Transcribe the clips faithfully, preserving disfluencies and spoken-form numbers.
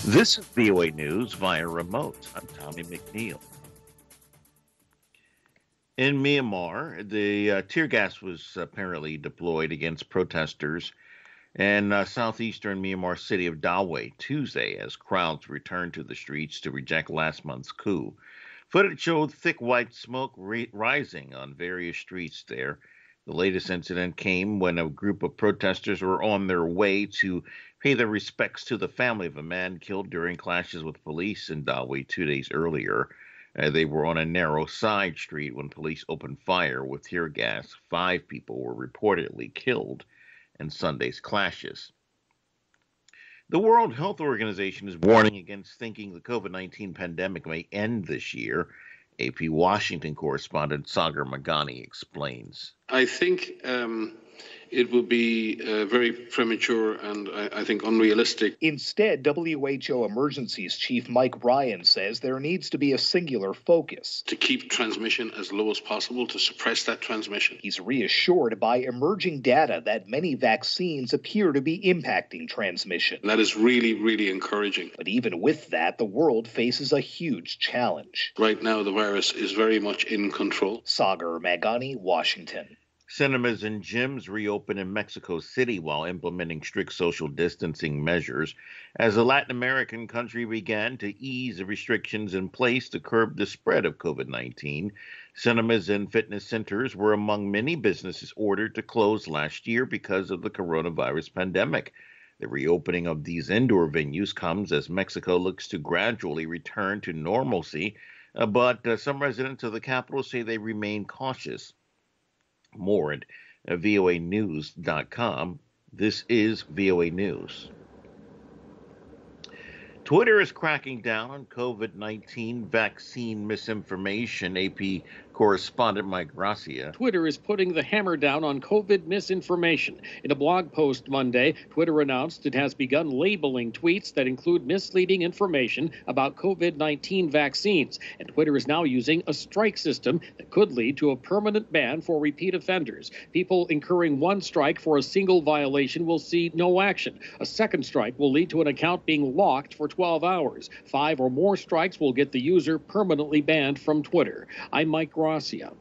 This is V O A News via remote. I'm Tommy McNeil. In Myanmar, the uh, tear gas was apparently deployed against protesters in uh, southeastern Myanmar city of Dawei Tuesday as crowds returned to the streets to reject last month's coup. Footage showed thick white smoke ri- rising on various streets there. The latest incident came when a group of protesters were on their way to pay their respects to the family of a man killed during clashes with police in Dawei two days earlier. Uh, they were on a narrow side street when police opened fire with tear gas. Five people were reportedly killed in Sunday's clashes. The World Health Organization is warning against thinking the COVID nineteen pandemic may end this year. A P Washington correspondent Sagar Magani explains. I think um, it would be uh, very premature and I, I think unrealistic. Instead, W H O Emergencies Chief Mike Ryan says there needs to be a singular focus to keep transmission as low as possible, to suppress that transmission. He's reassured by emerging data that many vaccines appear to be impacting transmission. That is really, really encouraging. But even with that, the world faces a huge challenge. Right now, the virus is very much in control. Sagar Magani, Washington. Cinemas and gyms reopen in Mexico City while implementing strict social distancing measures as the Latin American country began to ease the restrictions in place to curb the spread of COVID nineteen. Cinemas and fitness centers were among many businesses ordered to close last year because of the coronavirus pandemic. The reopening of these indoor venues comes as Mexico looks to gradually return to normalcy, uh, but uh, some residents of the capital say they remain cautious. More at V O A news dot com. This is V O A News. Twitter is cracking down on COVID nineteen vaccine misinformation. A P correspondent Mike Gracia. Twitter is putting the hammer down on COVID misinformation. In a blog post Monday, Twitter announced it has begun labeling tweets that include misleading information about COVID nineteen vaccines. And Twitter is now using a strike system that could lead to a permanent ban for repeat offenders. People incurring one strike for a single violation will see no action. A second strike will lead to an account being locked for twelve hours. Five or more strikes will get the user permanently banned from Twitter. I'm Mike Gracia.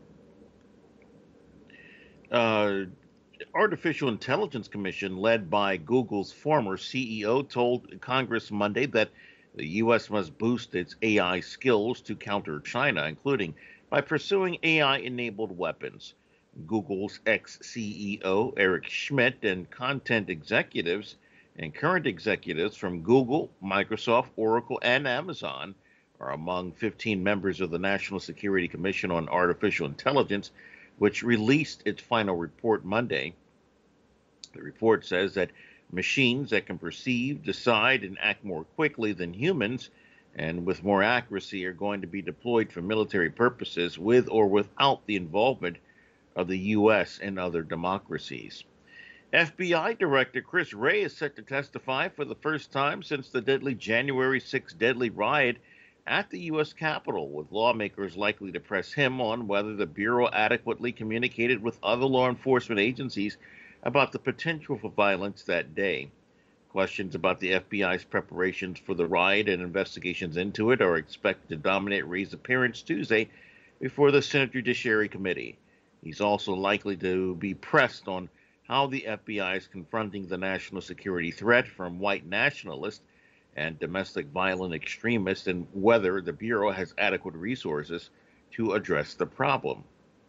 Uh, Artificial Intelligence Commission, led by Google's former C E O, told Congress Monday that the U S must boost its A I skills to counter China, including by pursuing A I-enabled weapons. Google's ex-C E O, Eric Schmidt, and content executives and current executives from Google, Microsoft, Oracle, and Amazon are among fifteen members of the National Security Commission on Artificial Intelligence, which released its final report Monday. The report says that machines that can perceive, decide, and act more quickly than humans and with more accuracy are going to be deployed for military purposes with or without the involvement of the U S and other democracies. F B I Director Chris Wray is set to testify for the first time since the deadly January sixth deadly riot at the U S Capitol, with lawmakers likely to press him on whether the Bureau adequately communicated with other law enforcement agencies about the potential for violence that day. Questions about the F B I's preparations for the riot and investigations into it are expected to dominate Wray's appearance Tuesday before the Senate Judiciary Committee. He's also likely to be pressed on how the F B I is confronting the national security threat from white nationalists and domestic violent extremists, and whether the Bureau has adequate resources to address the problem.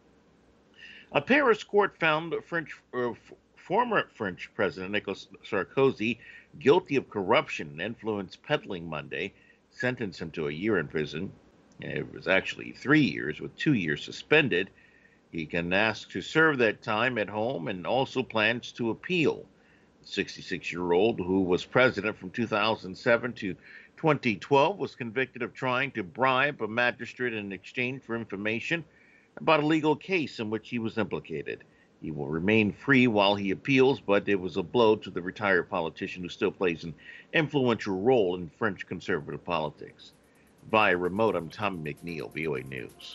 A Paris court found French, uh, former French President Nicolas Sarkozy guilty of corruption and influence peddling Monday, sentenced him to a year in prison. It was actually three years, with two years suspended. He can ask to serve that time at home and also plans to appeal. The sixty-six-year-old, who was president from two thousand seven to twenty twelve, was convicted of trying to bribe a magistrate in exchange for information about a legal case in which he was implicated. He will remain free while he appeals, but it was a blow to the retired politician who still plays an influential role in French conservative politics. Via remote, I'm Tommy McNeil, V O A News.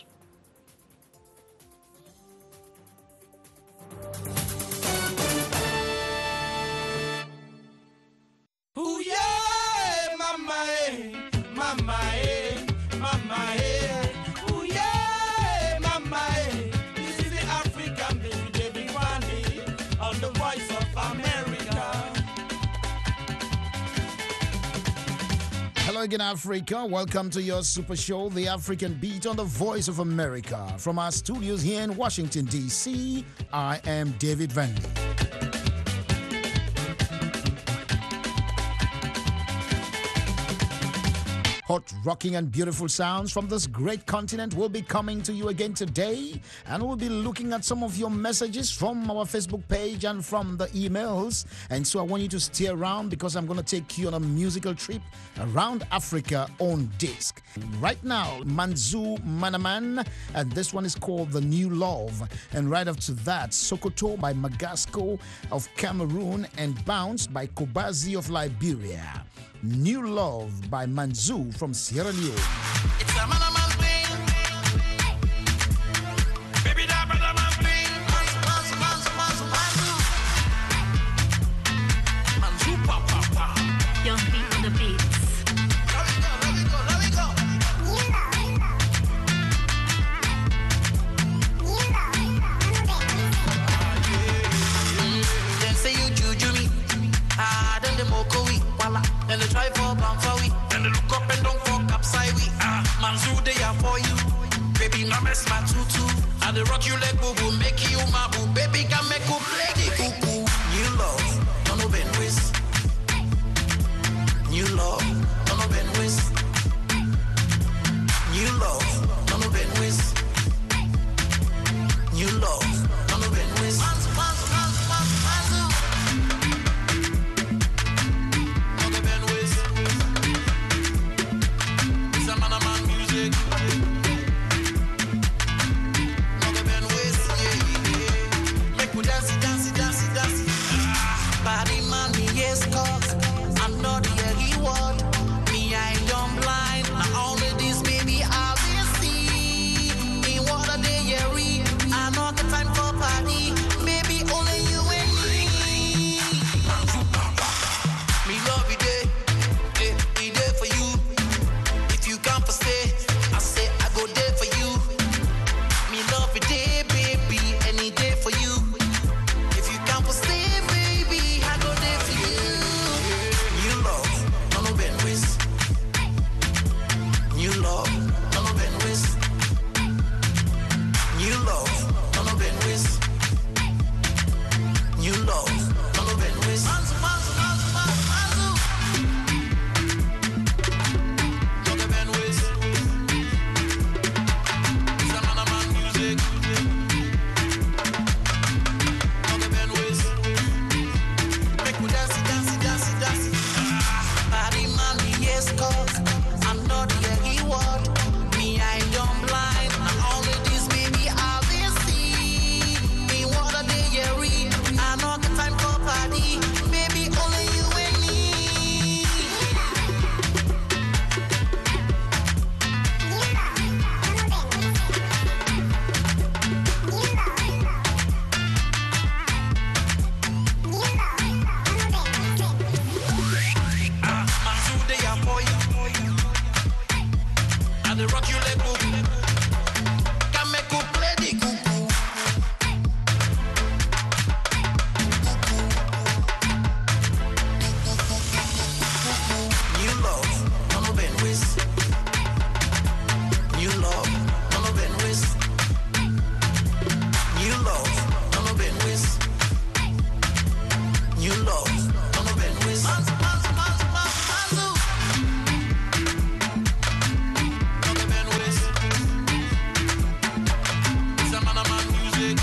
Ooh, yeah, my man. Hello again, Africa. Welcome to your super show, The African Beat on the Voice of America. From our studios here in Washington, D C, I am David Vandy. Hot, rocking, and beautiful sounds from this great continent will be coming to you again today. And we'll be looking at some of your messages from our Facebook page and from the emails. And so I want you to stay around because I'm going to take you on a musical trip around Africa on disc. Right now, Manzou Manaman, and this one is called The New Love. And right after that, Sokoto by Magasco of Cameroon and Bounce by Kobazi of Liberia. New Love by Manzou from Sierra Leone. It's a man a man thing. Baby, that brother man thing. Manzou, Manzou, Manzou, Manzou, Manzou. Manzou, pa, pa, pa. Young beat on the beats. Let me go, let me go, let me go. Then say you juju me. Ah, then the moko we. Voila. Then they try for bound for we. Then they look up and don't fuck upside we. Ah, Manzou, they are for you. Baby, now mess my tutu. And the rock you like boo boo, make you my boo. Baby, can make you play the cuckoo. New love, don't know Ben Wiz. New love, don't know Ben Wiz. New love, don't know Ben Wiz. New love, don't know Ben Wiz. Manzou, Manzou, Manzou, Manzou, Manzou. Body man, me yes, cause I'm not the reward. Me, I don't blind. Now only this baby I will see. Me what a day you read. I know the time for party. Baby, only you and me. Me love you day, day, be there for you. If you come for stay, I say I go there for you. Me love you day, baby, any day for you. If you come for stay, baby, I go there for you. New love, don't know Ben Wiz. New love, don't know Ben Wiz. New love, don't know Ben Wiz. New love, don't know Ben Wiz. Manzou, Manzou, Manzou, Manzou, Manzou. Don't know Ben Wiz. It's a man a man music. Don't know Ben Wiz. Make me dance, dance, dance, dance. Body man, me yes, cause I'm not the reward. Me, I don't blind. Now only this baby I will see. Me what a day you read. I know the time for party. Baby, only you and me. Ah, Manzou, they are for you. And the rock you like boo. Can make you play the cuckoo. New love, don't know Ben Wiz. New love, don't know Ben Wiz. New love, don't know Ben Wiz. New love, don't know Ben Wiz. Manzou, Manzou, Manzou, Manzou, Manzou. Don't know Ben Wiz. It's a man a man music.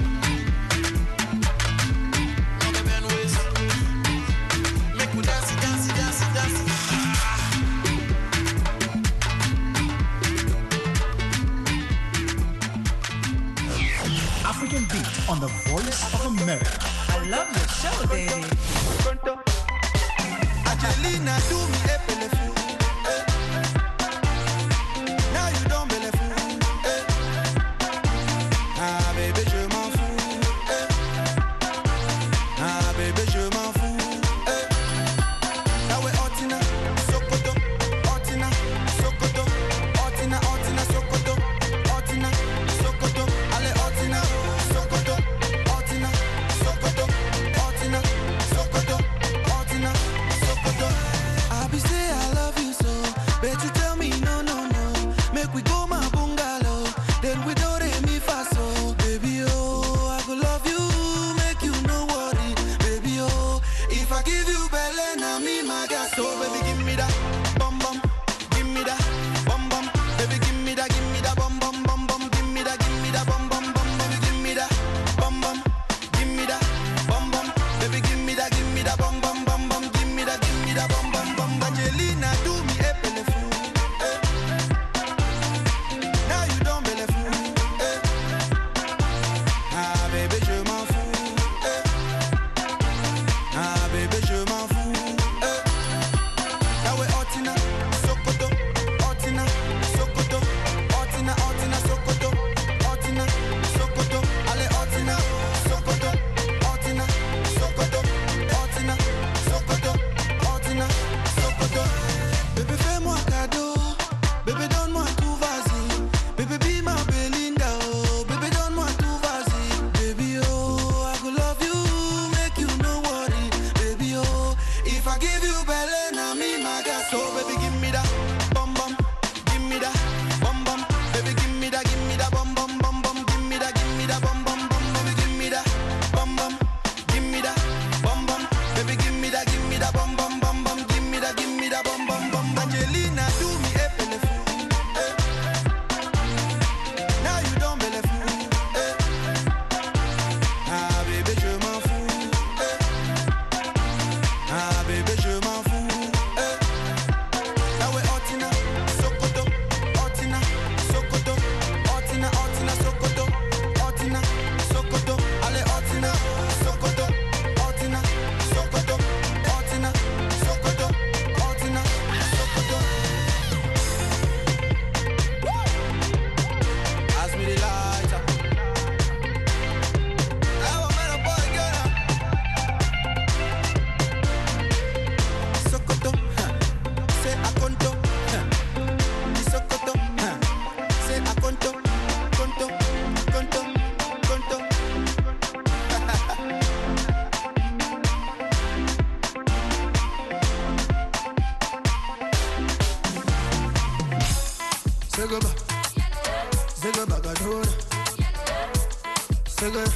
Don't know Ben Wiz. Make me dance, dance, dance, dance. African Beat on the Voice of America. I love your show, baby. Angelina, do me a pelefou. Eh. Now you don't belefou. Eh. Ah bébé, je m'en fous. Eh. Ah bébé, je m'en fous. Eh. Now we Otina, Sokoto, Otina, Sokoto, Otina, Otina, Sokoto, Otina, Sokoto, allez Otina, Sokoto, Otina, Sokoto, Otina, Sokoto, Otina, Sokoto. I be give you belly, now me my girl. So baby, give me that bum bum, give me that bum bum. Baby, give me that, give me that bum bum bum bum. Give me that, give me that bum bum bum. Baby, give me that bum bum, give me that bum bum. Baby, give me that, give me that bum bum bum bum. Give me that, give me that bum bum bum. Angelina, do me a pelefou. Eh. Now you don't belefou. Eh. Ah baby, je m'en fous. Eh. Ah baby, je m'en fous. Eh. Now we Ortina, Sokoto, Ortina, Sokoto, Ortina, Ortina, Sokoto, Ortina, Sokoto, allez Ortina, Sokoto, Ortina, Sokoto, Ortina, Sokoto, Ortina, Sokoto. Bébé fais-moi cadeau, bébé donne-moi tout, vas-y. Bébé be my Belinda, oh. Bébé donne-moi tout, vas-y. Baby oh, I could love you, make you no worry. Baby oh, if I give you belly, now me my girl. So baby give me that bum bum, give me that bum bum. Baby give me that, give me that bum bum bum bum. Give me that, give me that bum bum bum. Baby give me that bum bum, give me that bum bum. Baby give me that, give me that bum bum bum bum. Give me that, give me that bum bum bum. Angelina, do me a pelefou. Eh. Now you don't belefou. Eh. Ah bébé, je m'en fous. Eh. Ah bébé, je m'en fous. Eh. Now we Ortina, Sokoto, Ortina, Sokoto, Ortina, Ortina, Sokoto, Ortina, Sokoto, allez Ortina, Sokoto, Ortina, Sokoto, Ortina, Sokoto, Ortina, Sokoto. Pass me the lighter. I want man a boy girl. Sokoto, huh. Say a conto, huh. Di Sokoto, huh. Say a conto, conto, conto, conto. Segaba, Segaba Gadora, Segaba.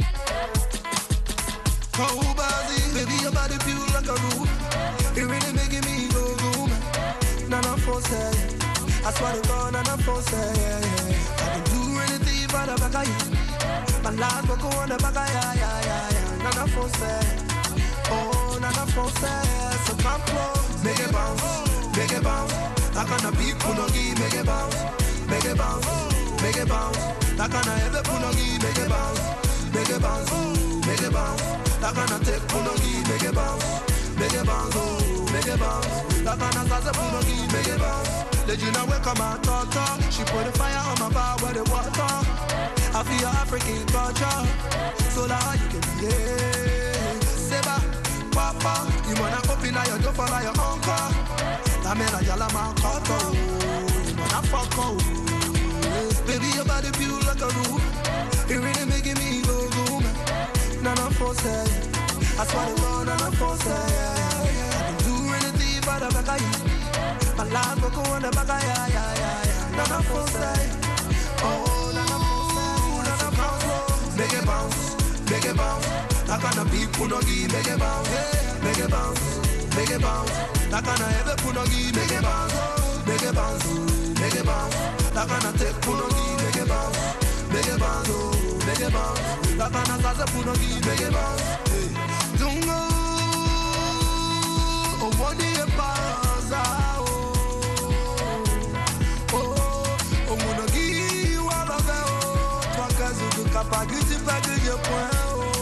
Oh, Bazi, baby, your body feel like a room. It really making me go boom. Nana for say, I swear to God, Nana for say, yeah, yeah. I can do anything for the back of you. My life will go on the back of yeah, yeah, yeah, yeah. Nana for say, oh, Nana for say, so come close, make it bounce, make it bounce. I can't be punogi, make it bounce, make it bounce, make it bounce. I can't ever punogi, make it bounce, make it bounce, make it bounce. I can't take punogi, make it bounce, make it bounce, make it bounce. I can't start punogi, make it bounce. Did you know where come my daughter? She put a fire on my bar with the water. I feel African culture, so now you can be yeah. Seba, Papa, you wanna open your door for your uncle. I mean, I yell at my coco. You wanna fuck oh. Baby, your body feel like a room. It really making me go boom. Nana for say, I swear to God, Nana for say. I can do anything for the back of you. My life will go on the back of yeah, yeah, yeah, yeah. Nana for say, oh, Nana for say, Nana for say. Make it bounce, make it bounce. I can't be punogi, make it bounce, make it bounce, make it bounce. I can't ever punogi, make it bounce, make it bounce, make it bounce. I can't take punogi, make it bounce, make it bounce, make it bounce. I can't start punogi, make it bounce. Don't know, oh what do you pass out? Oh, oh punogi, what of it? Oh, toi qu'est-ce que tu capable de faire que je point?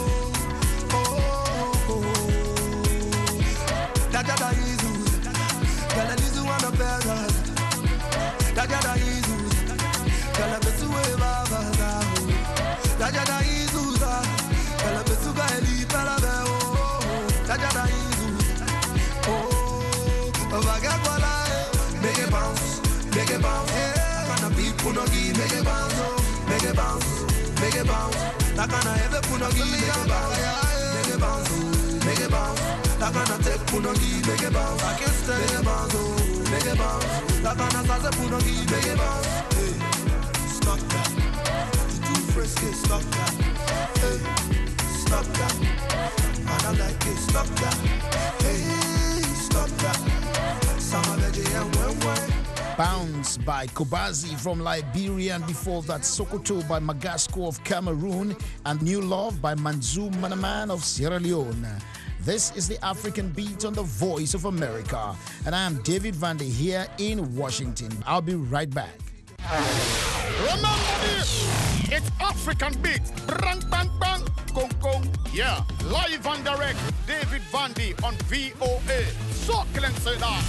Dada Jesus, Gala Lizu and the Pegas. Dada Jesus, Gala Besue Baba. Dada Jesus, Gala Besuga Eli Palabeo. Dada Jesus, oh, Vagabola, make it bounce, make it bounce. I can't be Punogi, make it bounce, make it bounce, make it bounce. I can't ever Punogi, make it bounce, make it bounce, make it bounce. I can't take punogi, make it bounce. I can't stay, make it bounce, oh, make it bounce. I can't start punogi, make it bounce. Hey, stop that. You too frisky, stop that. Hey, stop that. And I like it, stop that. Hey, stop that. Samaleji and Wenwe. Bounce by Kobazi from Liberia, and before that Sokoto by Magasco of Cameroon, and New Love by Manzou Manaman of Sierra Leone. This is the African Beat on the Voice of America, and I am David Vandy here in Washington. I'll be right back. Remember this, it's African Beat. Bang, bang, bang, gong, gong. Yeah, live and direct, David Vandy on V O A. So, can say that.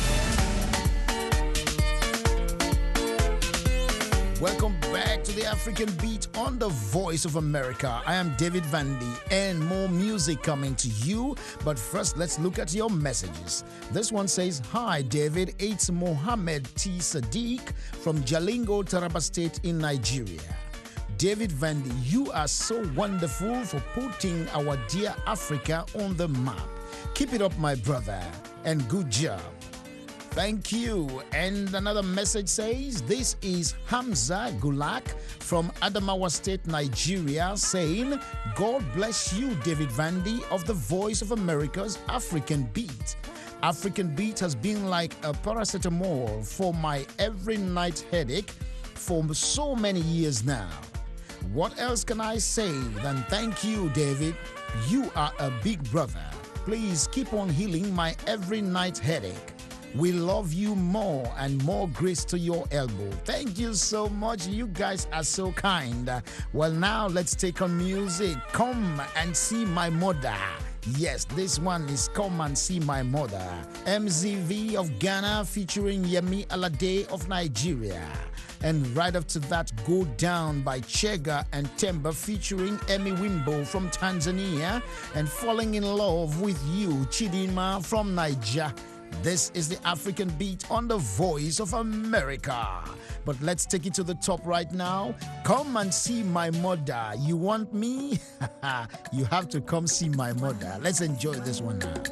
Welcome back to the African Beat on the Voice of America. I am David Vandy, and more music coming to you. But first, let's look at your messages. This one says, "Hi David, it's Mohammed T. Sadiq from Jalingo, Taraba State in Nigeria. David Vandy, you are so wonderful for putting our dear Africa on the map. Keep it up, my brother, and good job." Thank you. And another message says, this is Hamza Gulak from Adamawa State, Nigeria, saying, "God bless you, David Vandy of the Voice of America's African Beat. African Beat has been like a paracetamol for my every night headache for so many years now. What else can I say than thank you, David? You are a big brother. Please keep on healing my every night headache. We love you more, and more grace to your elbow." Thank you so much. You guys are so kind. Well, now let's take on music. Come and see my mother. Yes, this one is Come and See My Mother. M Z V of Ghana featuring Yemi Alade of Nigeria. And right after that, Go Down by Chega and Temba featuring Emmy Wimbo from Tanzania. And Falling in Love with You, Chidinma from Nigeria. This is the African Beat on the Voice of America. But let's take it to the top right now. Come and see my mother. You want me? You have to come see my mother. Let's enjoy this one now.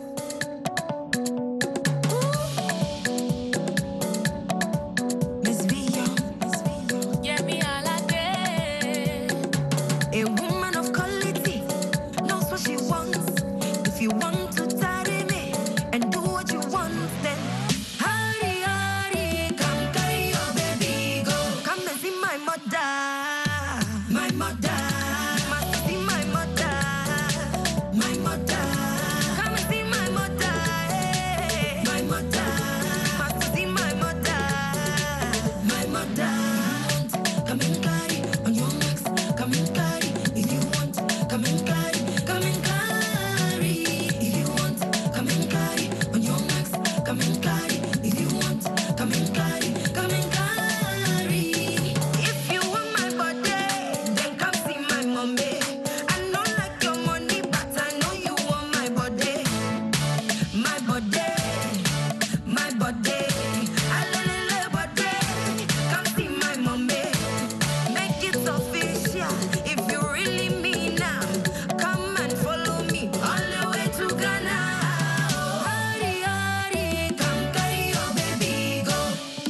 A woman of quality knows what she wants. If you want to tidy me and do what you want, then hurry, hurry, come carry your baby, go. Come and see my mother, my mother. Must see my mother, my mother. Come and see my mother, hey. My mother. Must see my mother, my mother. Come and carry on your necks, come and carry. If you want, come and carry, come and carry. If you want, come and carry on your necks, come and carry. If you want, come and carry, come and carry. If you want my body, then come see my mommy. I don't like your money, but I know you want my body, my body, my body. I love body. Come see my mommy. Make it official if you really mean now. Come and follow me all the way to Ghana. Hurry, hurry, come carry your baby, go.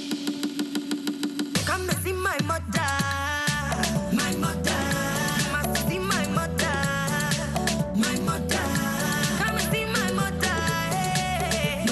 Come and see my mother, my mother. Must see my mother, my mother. Come and see my mother, hey.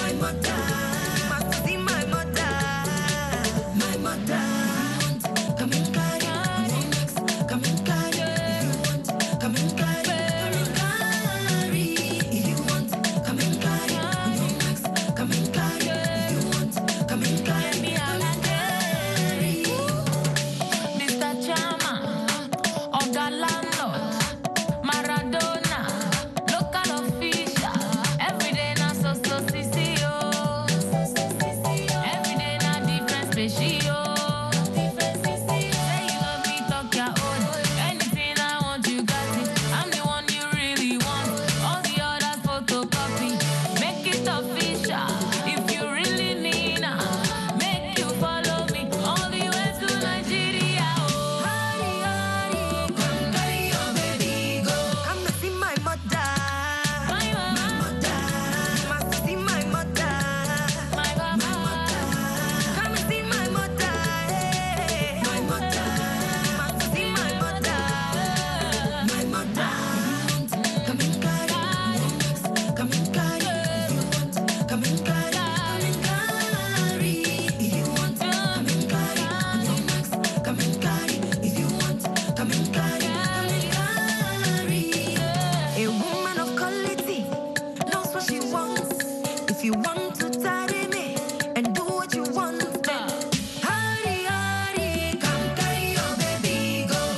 you want to tidy me and do what you want, then hurry, hurry, come carry your baby go.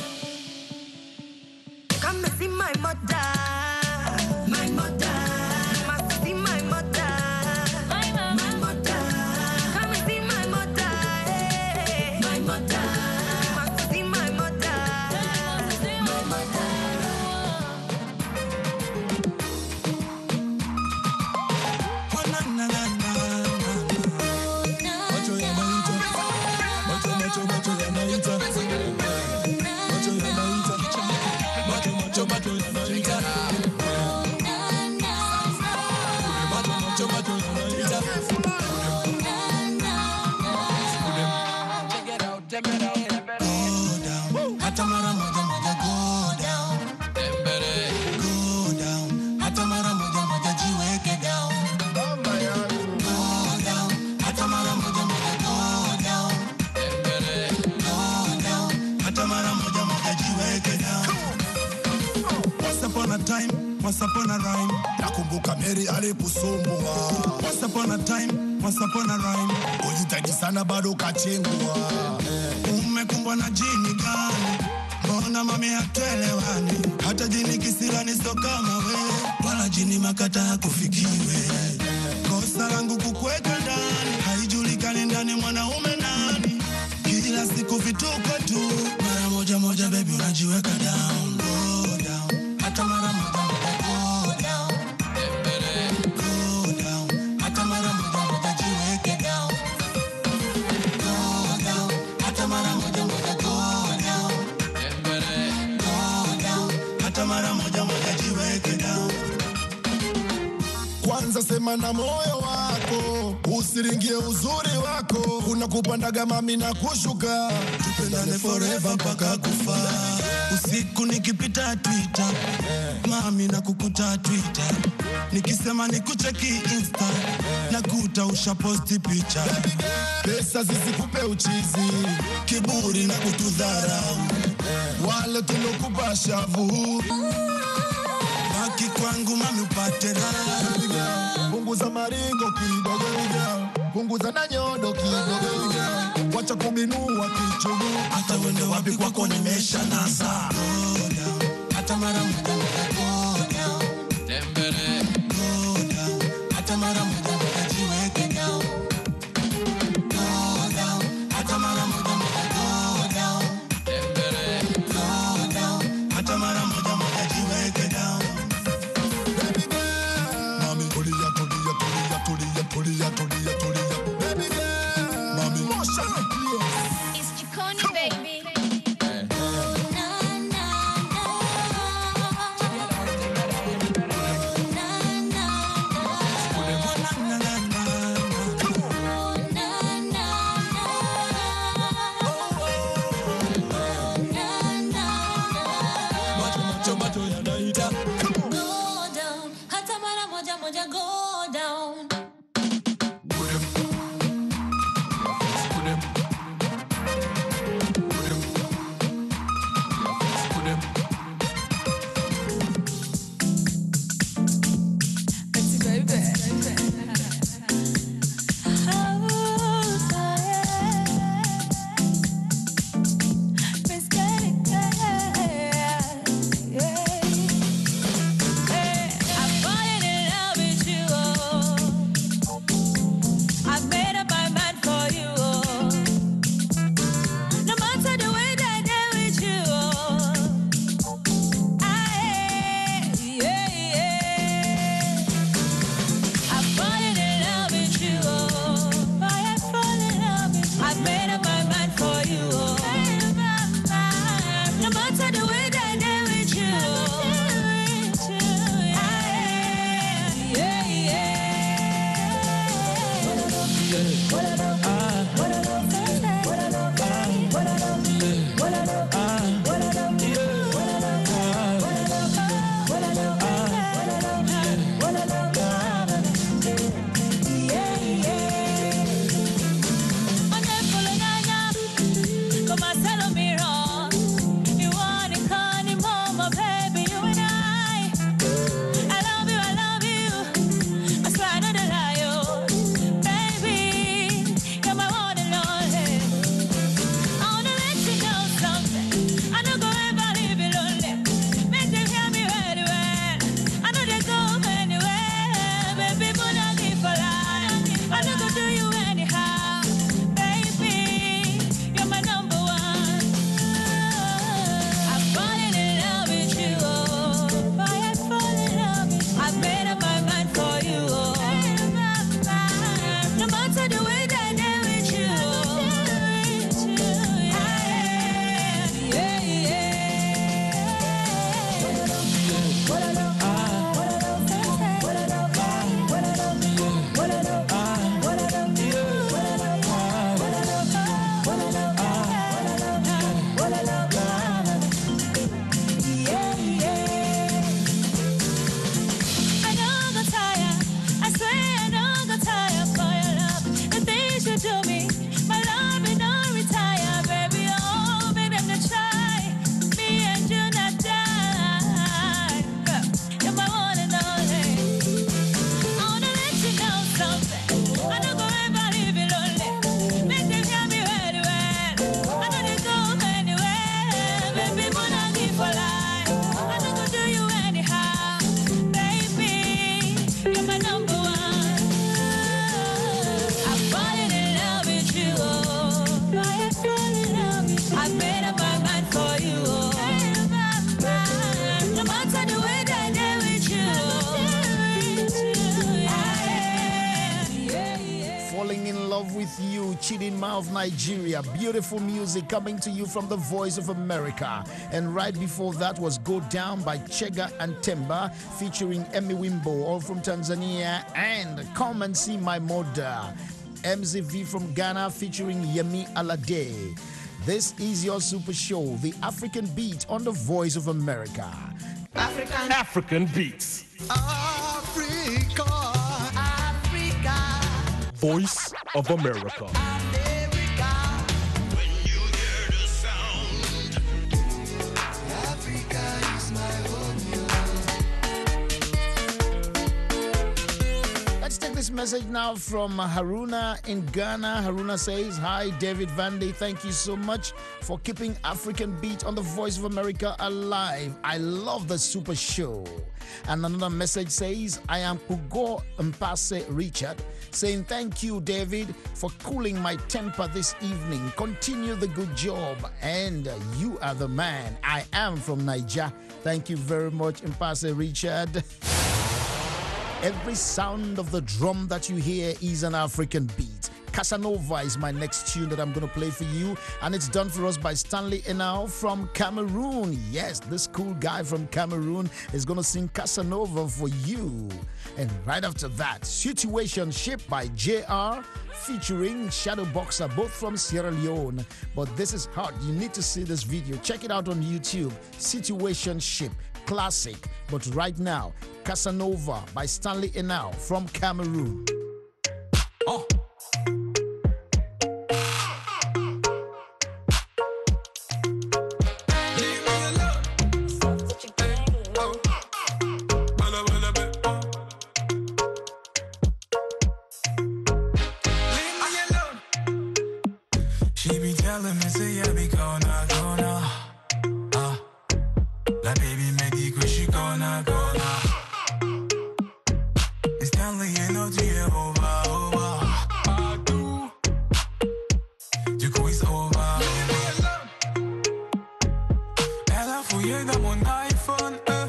Come and see my mother, my mother. Must see my mother, my mother. Come and see my mother, eh, my mother. Must see my mother, my mother. Once upon a rhyme, nakumbuka Mary aliposumbua. Once upon a time, once upon a rhyme, ulitadi sana bado kachengua. Umekumbwa na jini gani? Mbona mami hatuelewani? Hata jini kisirani so kama we, wala jini makata hakufikiwe. Kosa langu kukuweka ndani, haijulikani ndani mwanaume nani. Kila siku vituko tu, mara moja moja baby unajiweka down, go down. Hata mara moja kwanza sema na moyo wako, usiringie uzuri wako. Unakupandaga mami na kushuka, tupendane forever mpaka kufa. Usiku nikipita Twitter, mami na kukuta Twitter. Nikisema nikucheki Insta, nakuta ushaposti picha. Pesa zisikupe uchizi, kiburi na kutudharau. Wale tulokupa shavu, baki kwangu mami upate raha. Punguza maringo kidogo, punguza na nyodo kidogo. Wacha kubinua kichungu, hata wende wapi kwako nimesha nasa. Hata mara moja go down, tembele go down. Hata mara moja jiweke down, go down. Hata mara moja go down, tembele go down. Hata mara moja jiweke down. Baby girl, mami tulia tulia tulia tulia tulia tulia tulia. Baby girl, mami motion please. It's Chiconi, baby. Go down, hata mara moja moja go down. falling in love with you, Chidinma of Nigeria. Beautiful music coming to you from the Voice of America. And right before that was Go Down by Chega and Temba featuring Emmy Wimbo, all from Tanzania, and Come and See My Mother, M Z V from Ghana featuring Yemi Alade. This is your super show, The African Beat on the Voice of America. African, African Beats. Africa. Africa. Voice of America. America. When you hear the sound, Africa is my homeland. Let's take this message now from Haruna in Ghana. Haruna says, hi, David Vandy. Thank you so much for keeping African Beat on the Voice of America alive. I love the super show. And another message says, I am Ugo Mpase Richard, saying thank you, David, for cooling my temper this evening. Continue the good job, and you are the man. I am from Niger. Thank you very much, Mpase Richard. Every sound of the drum that you hear is an African beat. Casanova is my next tune that I'm going to play for you, and it's done for us by Stanley Enau from Cameroon. Yes, this cool guy from Cameroon is going to sing Casanova for you. And right after that, Situationship by J R featuring Shadow Boxer, both from Sierra Leone. But this is hot. You need to see this video. Check it out on YouTube. Situationship. Classic. But right now, Casanova by Stanley Enau from Cameroon. Oh. She be telling me, say, I be gonna, gonna. Ah, la baby me dit que je suis gonna, gonna. It's Stanley, you know, tu es over, over. Partout. Du coup, it's over. Elle a fouillé dans mon iPhone, euh.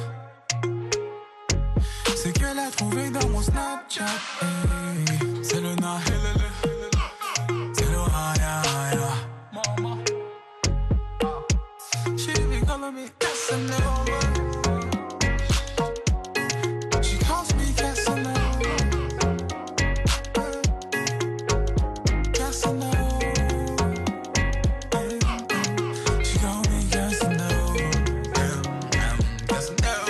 C'est qu'elle a trouvé dans mon Snapchat, eh. C'est le na, c'est le haya, haya. She be calling me Casanova. She calls me Casanova. Casanova. She calls me Casanova. Casanova.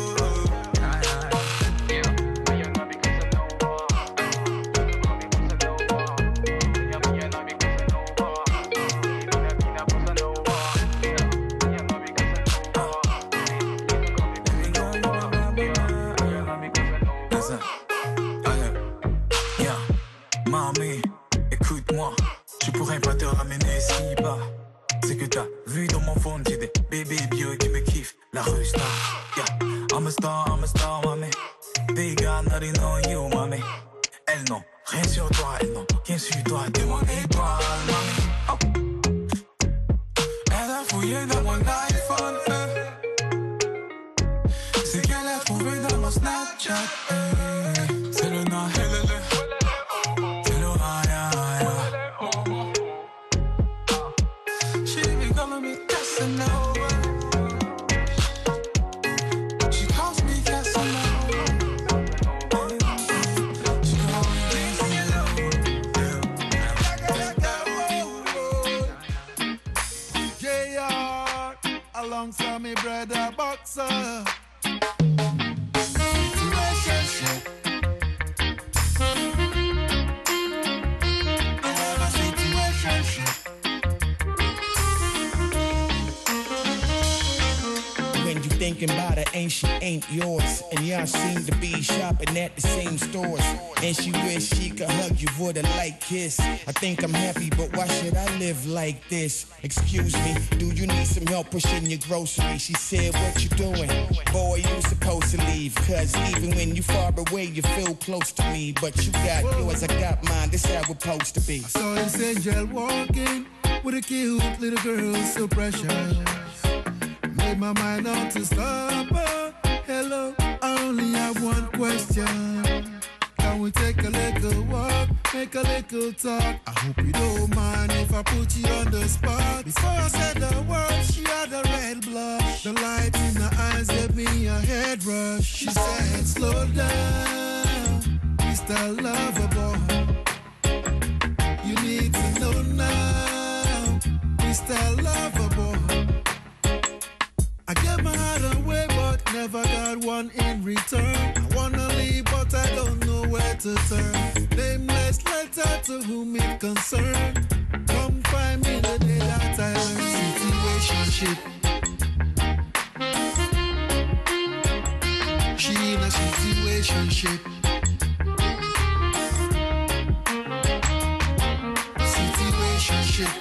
Mamie, écoute-moi, je pourrais pas te ramener si bas. C'est que t'as vu dans mon phone, j'ai des bébés bio qui me kiffent. La rue star, yeah. I'm a star, I'm a star, mamie. They got nothing on you, mamie. Elles n'ont rien sur toi, elles n'ont rien sur toi. T'es mon étoile, mamie. Oh. Elle a fouillé dans mon iPhone, euh. C'est qu'elle a trouvé dans mon Snapchat, euh. C'est le na, c'est le haya, haya. She be calling me Casanova. She calls me Casanova. She calls me J R alongside me brother Boxer. Situationship. I have a situationship. When you thinking about her, ain't she ain't yours? And y'all seem to be shopping at the same stores. And she wish she could hug you for the light kiss. I think I'm happy, but why should I live like this? Excuse me, do you need some help pushing your groceries? She said, what you doing? Boy, you supposed to leave. Cause even when you far away, you feel close to me. But you got yours, I got mine, this how we're supposed to be. I saw this angel walking with a cute little girl, so precious. Made my mind out to stop her. Hello, I only have one question. Can we take a little walk make a little talk. I hope you don't mind if I put you on the spot. Before I said the word, she had a red blush. The light in her eyes gave me a head rush. She said, slow down, Mister Lover Boy. You need to know now, Mister Lover Boy. I gave my heart away, but never got one in return. I wanna leave, but I don't know where to turn. Nameless letter to whom it concerned. Come find me the day that I learn. Situationship. She in a situationship. Situationship.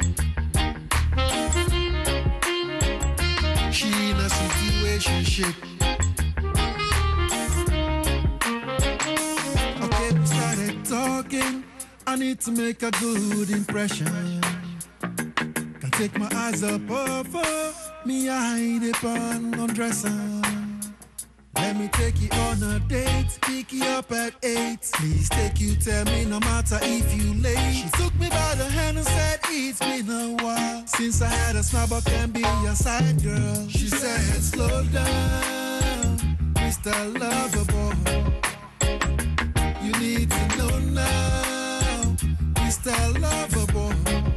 She in a situationship. Okay, we started talking. I need to make a good impression. Can't take my eyes up over me, I hide it on undressing. Let me take you on a date, pick you up at eight. Please take you, tell me no matter if you late. She took me by the hand and said it's been a while since I had a smile but can be your side girl. She said slow down, Mister Lover Boy. You need to know now, Mister Lover Boy.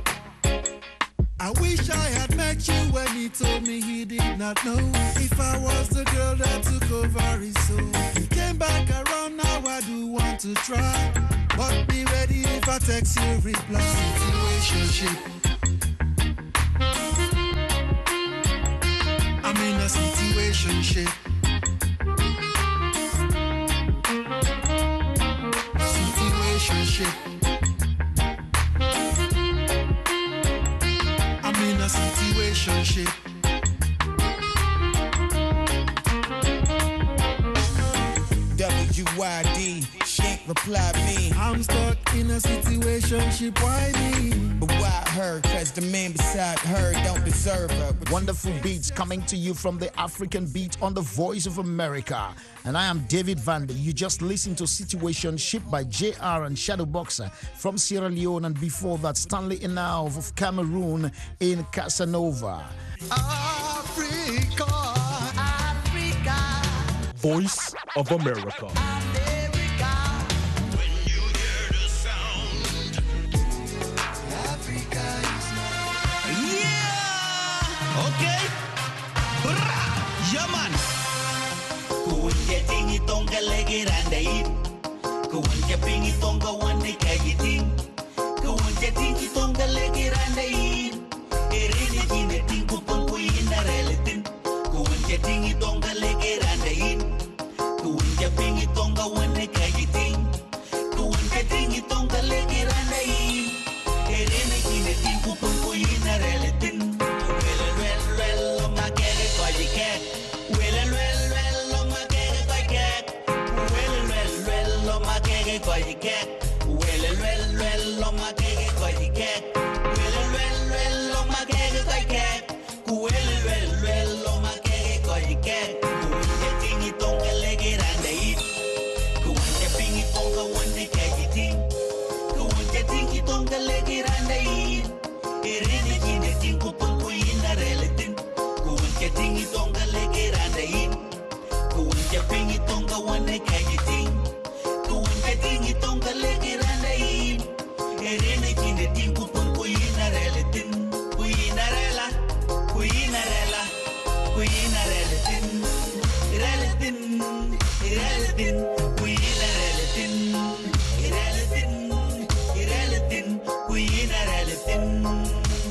I wish I had met you when he told me he did not know if I was the girl that took over his soul. He came back around, now I do want to try, but be ready if I text you reply. Situationship. I'm in a situationship. Situationship. I'm in a situationship. W Y D, she ain't reply me. I'm stuck in a situationship, why me? But why her? Cause the man beside her don't deserve her. Wonderful beats coming to you from the African Beat on the Voice of America. And I am David Vandy. You just listened to Situationship by J R and Shadow Boxer from Sierra Leone, and before that Stanley Inauv of Cameroon in Casanova. Africa, Africa. Voice of America. Okay. Yeah, man. Kuwanja tingi tonga legi randa it. Kuwanja pingi tonga wande kaji ting. Kuwanja tingi tonga legi randa it. Erene jine tingu pangku ina relatin. Kuwanja tingi tonga legi randa it. Kuwanja pingi tonga wande kaji ting. Kuwanja tingi tonga legi randa it. Erene jine tingu pangku ina relatin. Tingi tonga legi randa in, kuwanja pingi tonga wane kaji ting, kuwanja tingi tonga legi randa in, erene jine tingu pun kuyina relatin, kuyina rela, kuyina rela, kuyina relatin, relatin, relatin, kuyina relatin, relatin, relatin, kuyina relatin.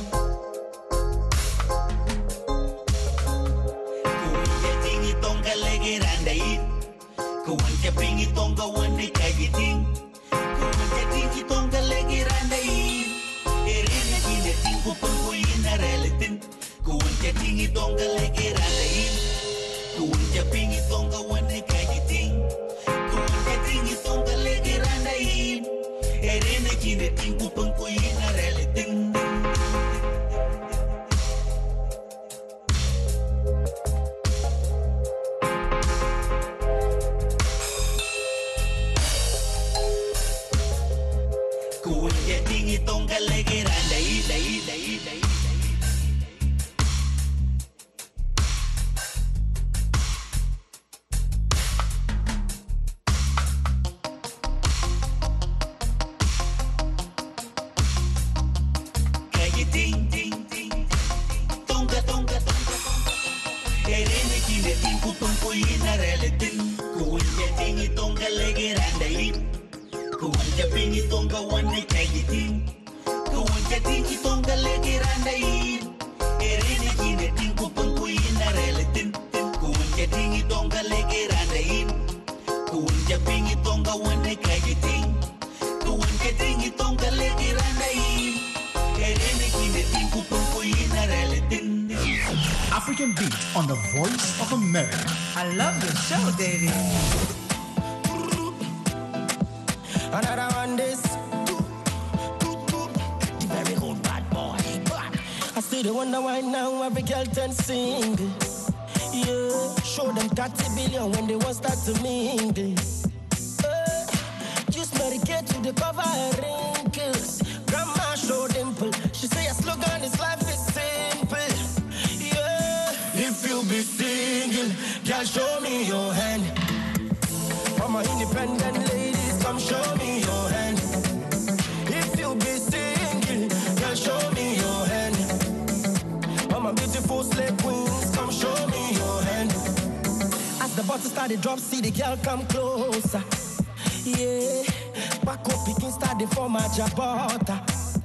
Kuwanja pingi tonga wane kaji ting. Kuwanja tingi tonga legi randa in. Erene jine tingu pangku ina relatin. Kuwanja tingi tonga legi randa in. Kuwanja pingi tonga wane kaji ting. Kuwanja tingi tonga legi randa in. Erene jine tingu pangku ina relatin. Kuya tingi tonga legeranda ida ida ida ida. Kaya ting ting ting tonga tonga tonga tonga. Erene kine ting kutong kuina relatin. Kuya tingi tonga legeranda ida. Kuwanja pingi tonga wane kagitin. Kuwanja tingi tonga legiranda in. Erene kine tingu pangkuina relatin. Kuwanja tingi tonga legiranda in. Kuwanja pingi tonga wane kagitin. Kuwanja tingi tonga legiranda in. Erene kine tingu pangkuina relatin. African Beat on the Voice of America. I love your show, Davey. Another one this. The very good bad boy. I still the wonder why now every girl can sing this. Yeah, show them thirty billion when they want start to mingle. Uh, just medicate to the cover her wrinkles. Grandma show dimple. She say a slogan, this life is simple. Yeah, if you be single, girl, show me your hand. For my independent ladies, come show me your hand. If you be single, girl, show me your hand. For my beautiful slave queens, come show me your hand. As the bottle started drop, see the girl come closer. Yeah, back up, picking started for my jabota.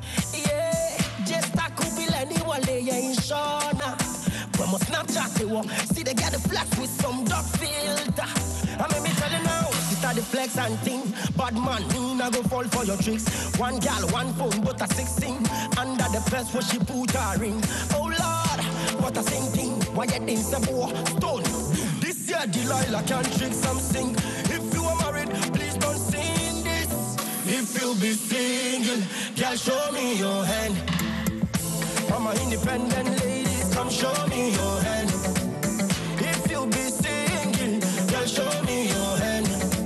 Yeah, just a couple anyone lay in Shona. From a Snapchat, they walk, see they get the flash with some dark filter. I mean, me tell you now, it's the flex and thing. Bad man, me not go fall for your tricks. One gal, one phone, but a sixteen. Under the press where she put her ring. Oh Lord, what a same thing. Why you think the boy stone? This year Delilah can trick something. If you are married, please don't sing this. If you be single, girl, show me your hand. For my independent ladies, come show me your hand. If you be single, girl, show me your hand.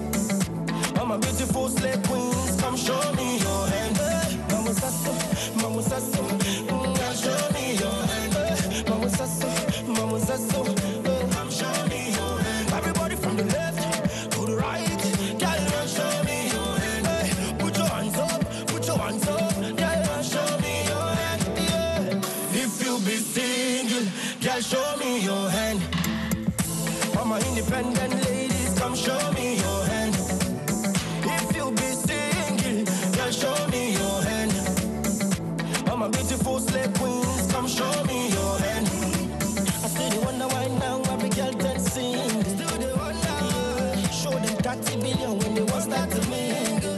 All my beautiful slave queens, come show me your hand. Mama sasso, mama sasso, girl, show me your hand. Mama sasso, mama sasso, come show me your hand. Everybody from the left to the right, girl, show me your hand. Put your hands up, put your hands up, girl, show me your hand. Yeah. If you be single, girl, show me your hand. All my independent ladies, come show me your hand. If you be single, girl, show me your hand. All my beautiful slave queens, come show me your hand. I still the wonder why now every girl can sing. Still the wonder, yeah. Show them thirty billion when they want start to mingle.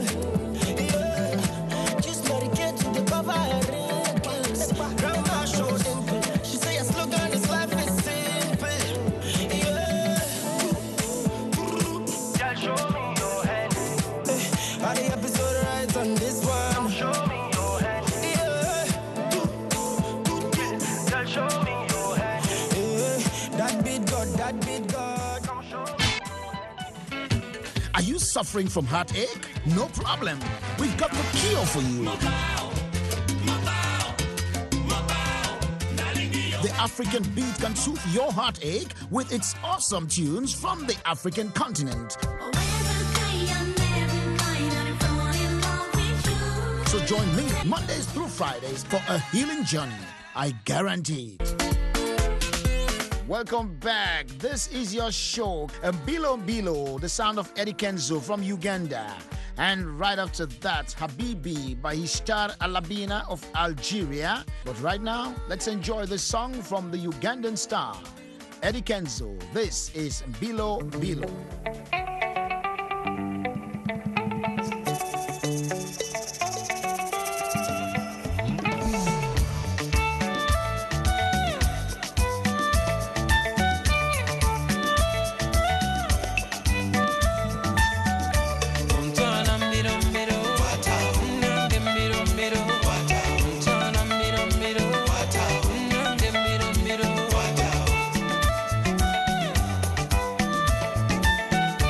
Yeah, just medicate to the cover her wrinkles. Grandma show dimple. She say a slogan, this life is simple. Yeah, girl, show me your hand. How the episode right on this one? Show me your hand. Yeah, girl, show me your hand. Yeah, that beat God, that beat God. Come show me. Are you suffering from heartache? No problem. We've got the cure for you. The African Beat can soothe your heartache with its awesome tunes from the African continent. So join me Mondays through Fridays for a healing journey. I guarantee it. Welcome back. This is your show, Mbilo Mbilo, the sound of Eddie Kenzo from Uganda. And right after that, Habibi by Hishtar Alabina of Algeria. But right now, let's enjoy the song from the Ugandan star, Eddie Kenzo. This is Mbilo Mbilo. Miro, miro, miro.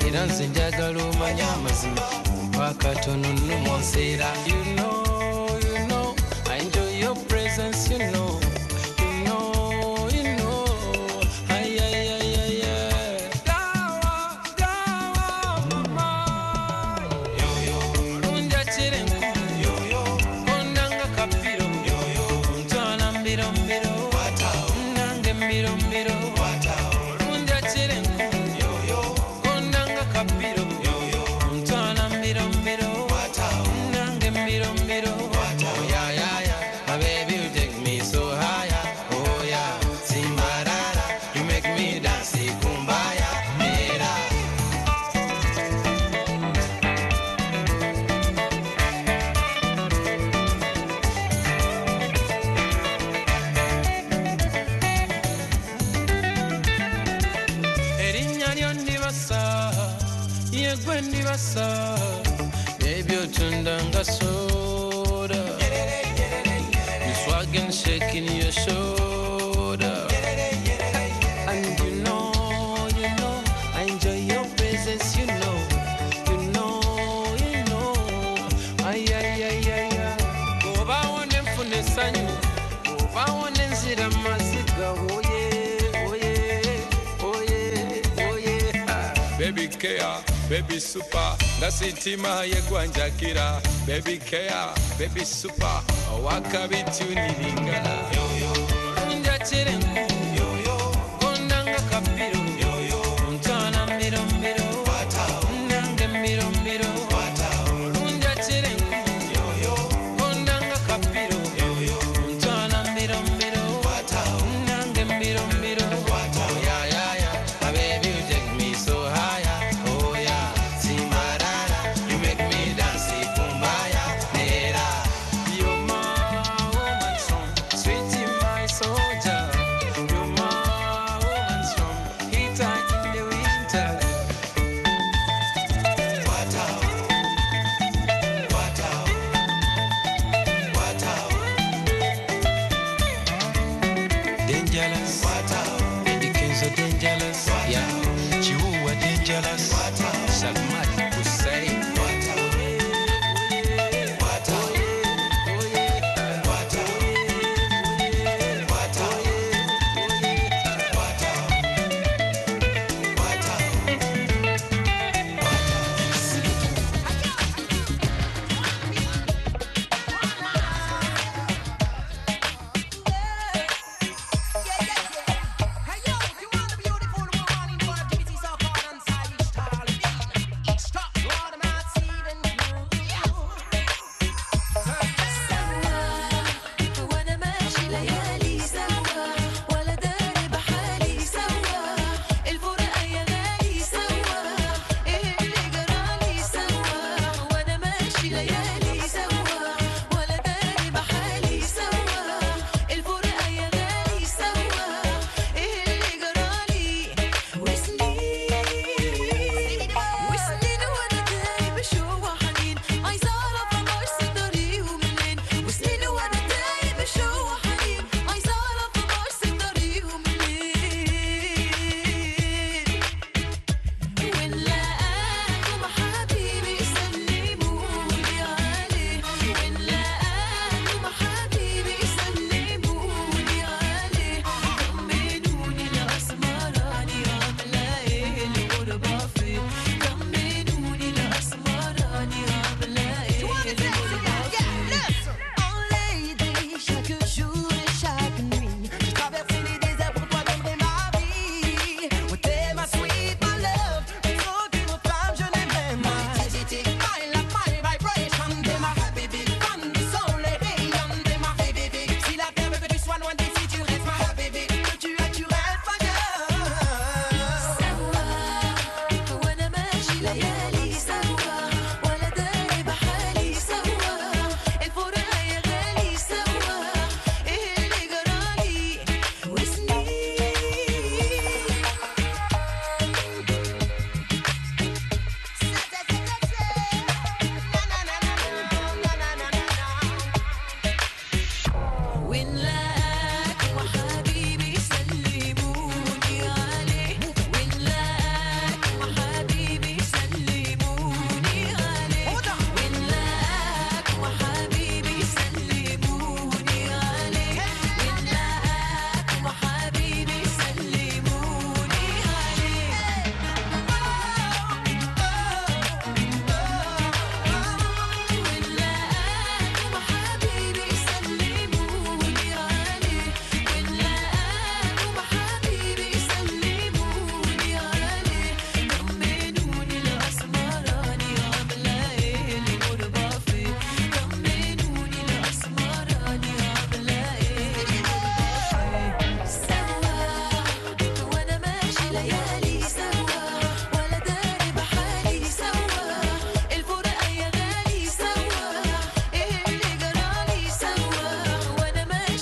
era nze njagala omanya amazima wakatono nnumonseera. You know, you know, I enjoy your presence, you know. You know, you know, ay, ay, ay, ay, ay. Gawa, gawa, mama. Yo, yo, runja chirengu. Yo, yo, kondanga kapiro. Yo, yo, ntwana mbiro mbiro. Watao, nange mbiro mbiro. Watao, runja chirengu. Yo, yo, kondanga kapiro. Yo, yo, ntwana mbiro mbiro. Watao, nange mbiro mbiro. Watao, yeah, yeah, yeah. My baby, you take me so higher. Oh yeah, Simbarara, you make me dance, kumbaya, mera. Erinnya lyo ndibasa, ye gwe ndibasa. Baby, otunda nga soda. You swaggin', shaking your shoulder. And you know, you know, I enjoy your presence, you know. You know, you know. Ay, ay, ay, ay, ay. Oba wone mfune essanyu, oba wone nzira maziga. Oh yeah, oh yeah, oh yeah, oh yeah. Baby care, baby super, ndasitima yegwanjakira. Baby care, baby super, wakabituniringana. Runja chirengu. Yo, yo, kondanga kapiro. Yo, yo, ntwana mbiro mbiro. Watao, nange mbiro mbiro. Watao, runja chirengu. Yo, yo, kondanga kapiro. Yo, yo, ntwana mbiro mbiro. Watao, nange mbiro mbiro. Watao, yeah, yeah, yeah. My baby, you take me so higher. Oh yeah, Simarara, you make me dance, kumbaya, nera. You're my woman song, sweetie, my soldier.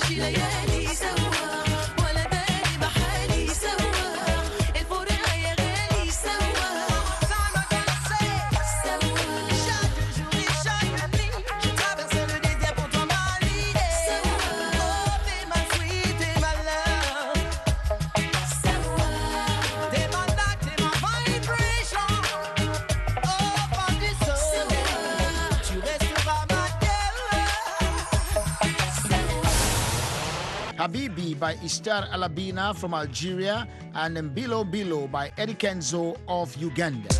ماشي ليالي سوا ولا بالي بحالي سوا الفرقة يا غالي سوا Chaque jour et chaque nuit je traverse le désert pour toi ma vie Oh t'es ma sweet, t'es ma love T'es ma light, t'es ma vibration Oh femme du soul tu resteras ma Habibi by Ishtar Alabina from Algeria, and then Bilo Bilo by Eddie Kenzo of Uganda.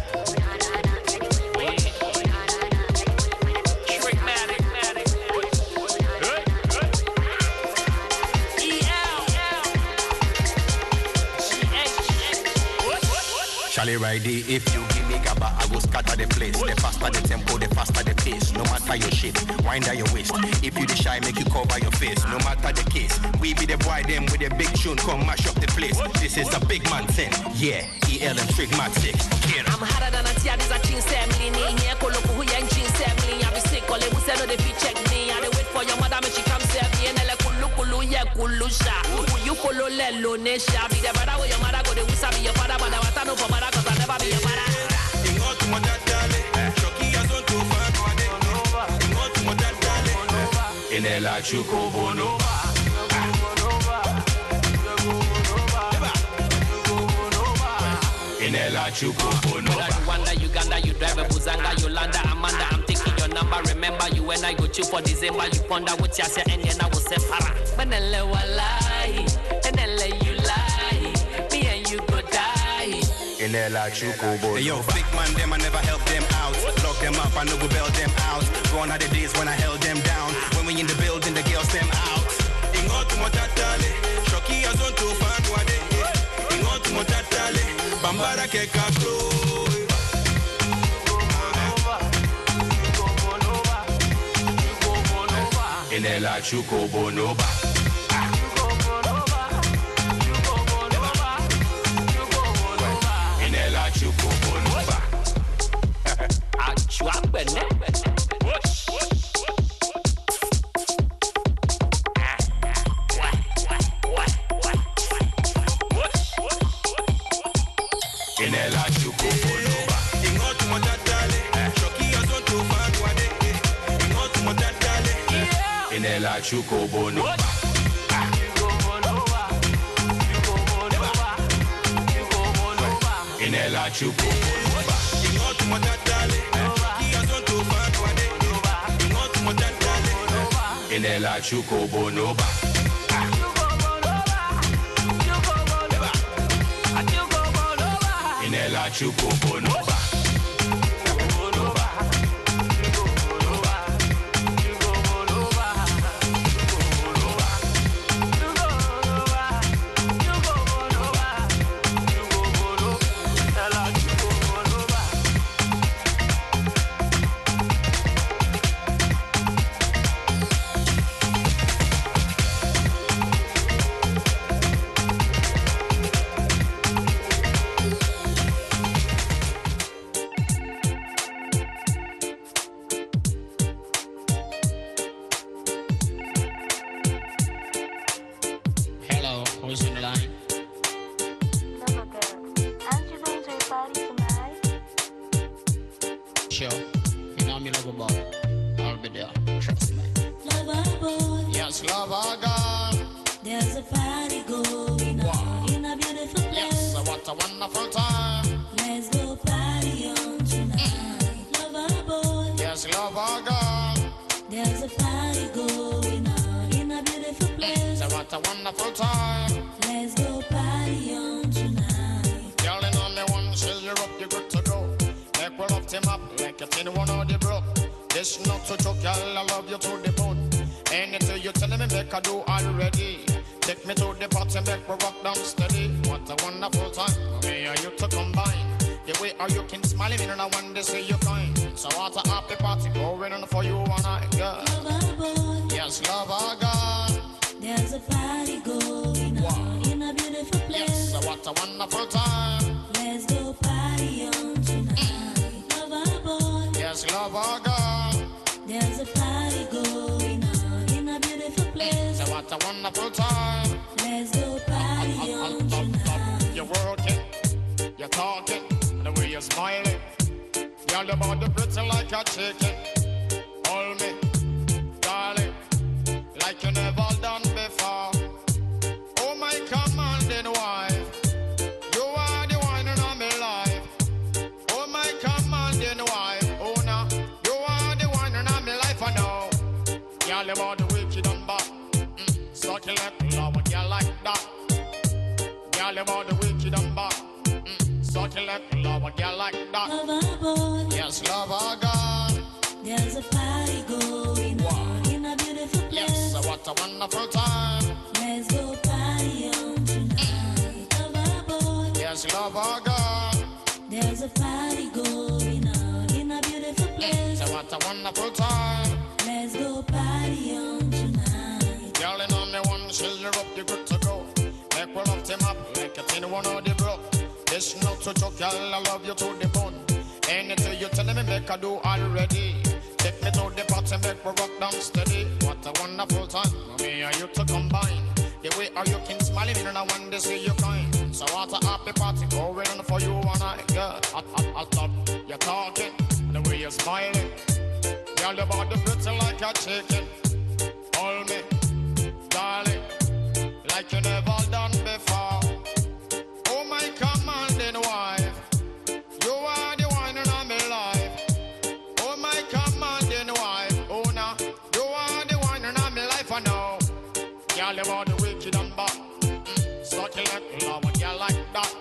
Charlie Ridey, if you give me gaba, I will scatter the place. The faster the tempo, the faster the pace. No matter your shape, wind down your waist. If you the shy, make you cover your face. No matter the case, we be the boy them with a big tune, come mash up the place. This is a big man thing, yeah. E L and Trigmatic. I'm harder than a tia, this a chin family. Here, Kolo who yang chin family. I be sick, all they will say no they fit check me. I dey wait for your mother, when she come serve me. And they like kulu kulu, yeah kulu sha. Who you follow lelo nesha? Be the brother where your mother go, they will be your father, but I want to know for mother. Cause I never be a father. In el achuco bonova. In el achuco bonova. Rwanda, Uganda, you drive a Buzanga, Yolanda, Amanda. I'm taking your number. Remember you and I go chill for December. You ponder what you say and then I will say para. Benele walai, benele you lie. Me and you go die. In el achuco bonova. Hey, yo, big man, them I never help them out. Lock them up, I know we bail them out. Gone are the days when I held them down. When we in the building, the girls them out. Ingotu motatale, shoki azonto fanwade. Ingotu motatale, bambara ke kaklo. In el achuco bonova. In el achuco bonova. In el achuco bonova. Ingotu motatale, shoki azonto fanwade. Ingotu motatale. In el achuco bonova. In el achuco bonova. Ingotu motatale, shoki azonto fanwade. Ingotu motatale. In el achuco bonova. In el achuco bonova. Hello, who's on the line? Aren't you going to a party tonight? Sure, you know me lover boy. I'll be there, trust me. Lover boy, Yes, lover girl. there's a party going on in a beautiful place. Yes, what a wonderful time. Let's go party on tonight. Lover boy, Yes, lover girl. there's a party going on in a beautiful place. So what a wonderful time. Let's go party on tonight. Girl, in on the one, shell you up, you good to go. Make we love team up like a tin one of the broke. This not to joke, girl, I love you to the bone. Anything you telling me, make I do already. Take me to the party, make we rock down steady. What a wonderful time, me and you to combine. The way how you can smile, me and I want to see you kind. So what a happy party going on for you and I, girl. Lover boy, Yes, lover girl. there's a party going on in a beautiful place. So what a wonderful time. Let's go party on tonight. Lover boy, Yes, lover girl. there's a party going on in a beautiful place. So what a wonderful time. Let's go party on tonight. You're working, you're talking, the way you're smiling. Girl, your body pretty like a chicken. Hold me, darling, like you never done before. Oh my commanding wife, you are the one in my life. Oh my commanding wife, oh no, you are the one in my life. I know. Girl, your body wicked and bad. Mm, succulent, love a girl like that. Girl, your body wicked and bad. Mm, succulent, love a girl like that. Lover boy, yes, lover God. There's a party going on in a beautiful place. Yes, so what a wonderful time. Let's go party on tonight. Lover boy, yes, lover God. There's a party going on in a beautiful place. So what a wonderful time. Let's go party on tonight. Girl, in on me one, she'll up, you good to go. Make one of them up, like a tin one of the broke. This not to joke, girl, I love you to the bone. Anything you tell me, make I do already. Take me to the party, make me rock down steady. What a wonderful time, me and you to combine. The way are you can smiling, and I want to see you kind. So what a happy party going on for you and I, girl. I, I, I thought you're talking, the way you're smiling. Girl, your body pretty like a chicken. Hold me, darling, like you never done before. Oh my commanding wife, you are the one in my life. Oh my commanding wife, oh no, you are the one in my life. I know. Girl, your body wicked and bad. Mm, succulent, love a girl like that.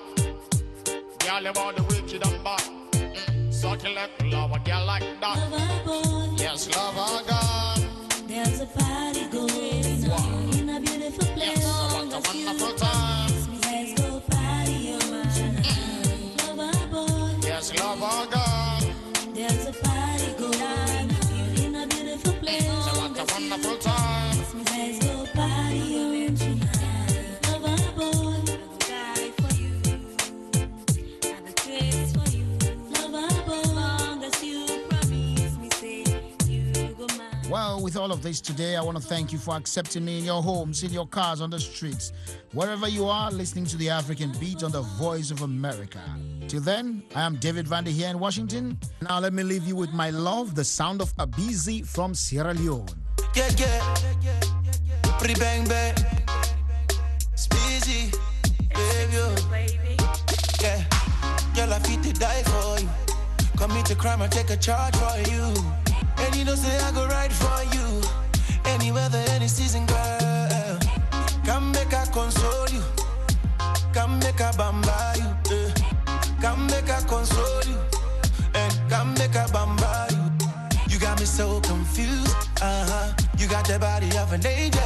Girl, your body wicked and bad. Mm, succulent, love a girl like that. Lover boy, yes, lover God. There's a party going on in a beautiful place. Yes, so what a wonderful time. Let's go party on tonight. Lover boy, yes, lover God. There's a party going on in a beautiful place. So what a wonderful time. Let's go party on tonight. Lover boy, die for you. Have a kiss for you. Lover boy, long as you promise me, say you go mine. Well, with all of this today, I want to thank you for accepting me in your homes, in your cars, on the streets, wherever you are, listening to the African Beat on the Voice of America. Till then, I am David Vandy here in Washington. Now let me leave you with my love, the sound of Abizi from Sierra Leone. Yeah, yeah. Pretty bang bang. Speezy. Baby. Yeah. Girl, I fit to die for you. Commit a crime, I take a charge for you. And you know say I go right for you. Any weather, any season, girl. Come make I console you. Come make I bamba you. Yeah. Come make I console you. And come make I bamba you. You got me so confused. Uh-huh. You got the body of an angel.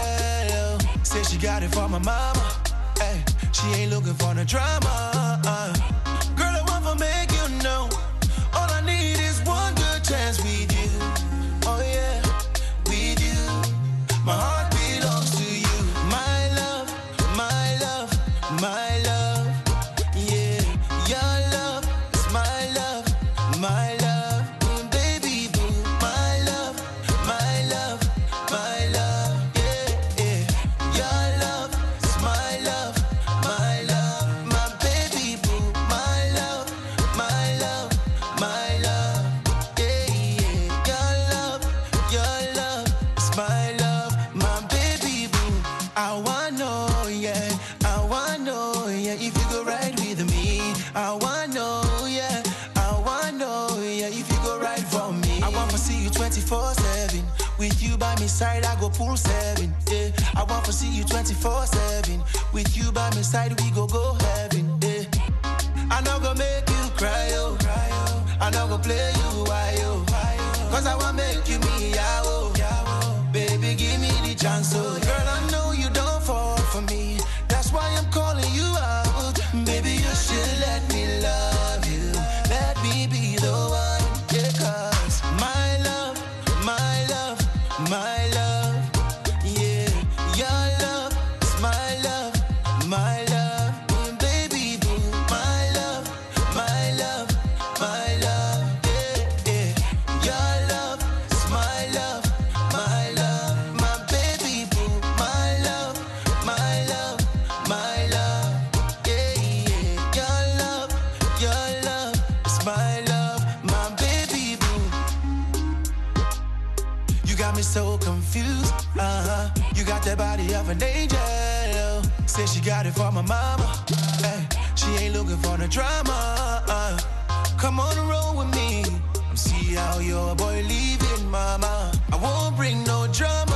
Say she got it from my mama. Hey, she ain't looking for the drama. Uh. Girl, I want to make you know. All I need is one good chance with you. Oh yeah, with you. My heart belongs to you. My love, my love, my love. Yeah, your love is my love, my love. Mm, baby boo, my love, my love, my love. Yeah, yeah. Your love is my love, my love. My baby boo, my love, my love, my love. Yeah, yeah. Your love, your love is my love, my baby boo. I wanna know, yeah, I wanna know, yeah, if you go right with me. I wanna know, yeah, I wanna know, yeah, if you go right for me. I want to see you twenty-four seven. With you by my side, I go pool seven. Yeah, I want to see you twenty-four seven. With you by my side, we go go heaven. Yeah, I know go make you cry, oh, I know go play you why, oh, cause I want make you me, yeah, oh. Baby, give me the chance, oh. Girl, I know you don't fall for me. That's why I'm calling you out. Baby, you should let me love you. Let me be the one. Yeah, cause my love, my love, my love. Yeah, your love is my love, my love. Mm, baby boo, my love, my love, my love. Yeah, yeah. Your love is my love, my love. My baby boo, angel. Say she got it for my mama. Hey, she ain't looking for the drama. Uh, come on and roll with me. I'm see how your boy leaving, mama. I won't bring no drama.